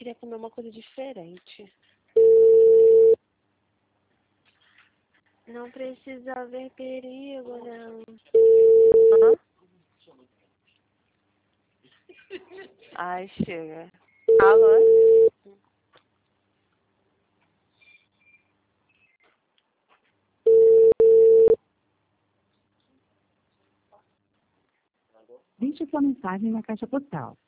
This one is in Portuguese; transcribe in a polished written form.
queria comer uma coisa diferente. Não precisa haver perigo, não. Hã? Ai, chega. Alô? Deixe sua mensagem na caixa postal.